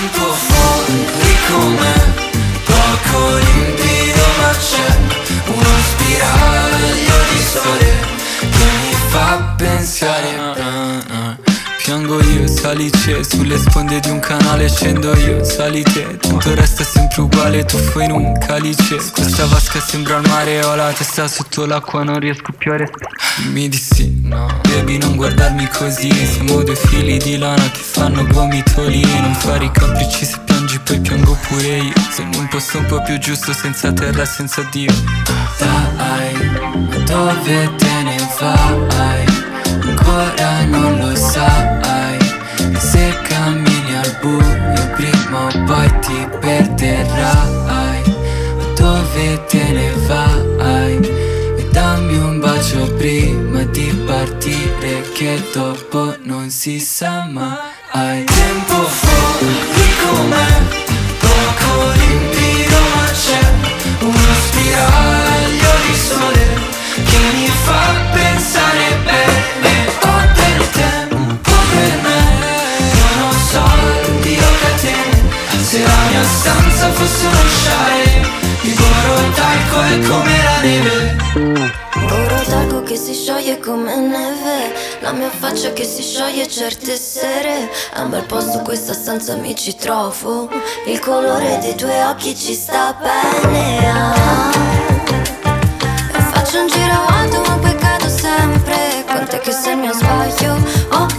tempo fuori com'è, poco limpido ma c'è uno spiraglio di sole che mi fa pensare. Piango io, sali c'è, sulle sponde di un canale scendo io, sali te, tutto resta sempre uguale, tuffo in un calice. Questa vasca sembra il mare, ho la testa sotto l'acqua, non riesco più a respirare. Mi dissi, no, baby non guardarmi così, siamo due fili di lana che fanno gomitoli. Non fare i capricci, se piangi poi piango pure io. Siamo un posto un po' più giusto, senza terra e senza Dio. Dai, ma dove te ne vai? Ancora non lo sai. E se cammini al buio prima o poi ti perderai. Ma dove te ne vai? E dammi un bacio prima di partire, che dopo non si sa mai. Tempo fuori com'è, poco limpido ma c'è uno spiraglio di sole che mi fa pensare bene. Ho del tempo per me, non ho soldi o catene. Se la mia stanza fosse uno sciare, il burro talco è come la neve. Oro d'alco che si scioglie come neve, la mia faccia che si scioglie certe sere. È un bel posto questa stanza, mi ci trovo, il colore dei tuoi occhi ci sta bene. E faccio un giro alto ma poi cado sempre, con te che sei il mio sbaglio. Oh,